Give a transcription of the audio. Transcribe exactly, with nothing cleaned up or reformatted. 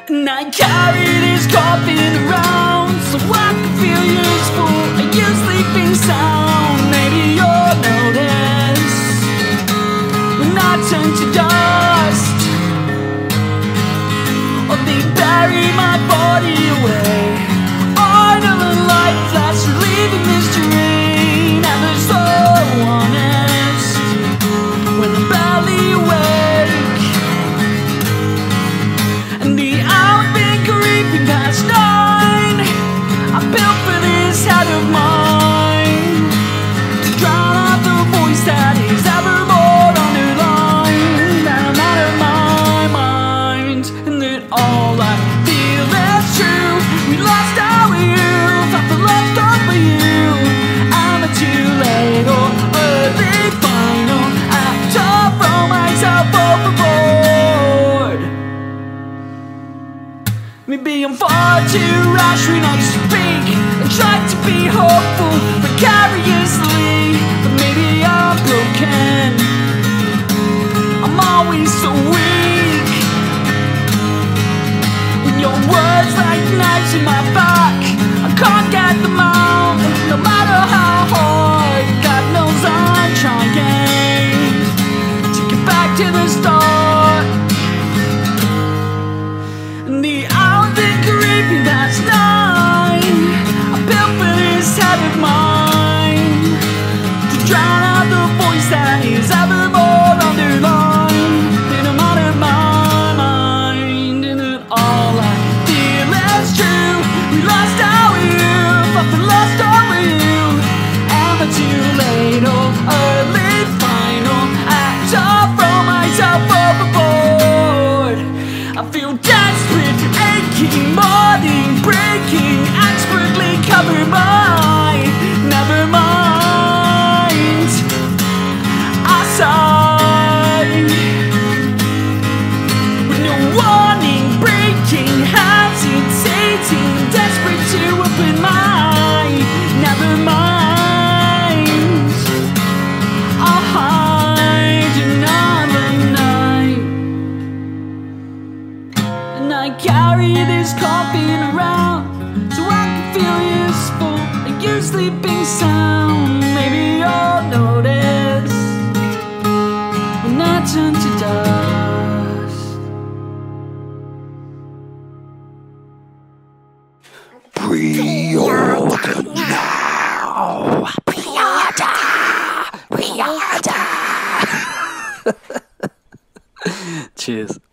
And I carry this coffin around so I can feel useful. Are you sleeping sound? Maybe you'll notice when I turn to dust, or they bury my body away. I know the light that's relieving this dream, and they're so honest when I'm barely awake. And the hour's been creeping past nine. I built for this head of mine to drown out the voice that is evermore underlined. And I'm out of my mind, and that all I feel is true. We lost our youth, I feel lost over you. Am I too late or early final? After I throw myself overboard. Maybe I'm far too rash when I speak and try to be hopeful precariously, but maybe I'm broken. I'm always so weak when your words like knives in my back. I can't get them out, no matter how hard. God knows I'm trying to get back to the start. And the hour's been creeping past nine. I built for this head of mine to drown out the voice that is evermore underlined. And I'm out of my mind, and that all I feel is true. We lost our youth, I feel lost over you. Am I too late or early final? After I throw myself overboard, I feel desperate, aching, mourning, breaking, expertly covered by never mind. I sigh with no warning, breaking, hesitating, desperate to open my never mind. I'll hide another night. And I carry this coffin around so I can feel useful. Are you sleeping sound? Maybe you'll notice when I turn to dust. Pre-order now. Pre-order. Pre-order. Cheers.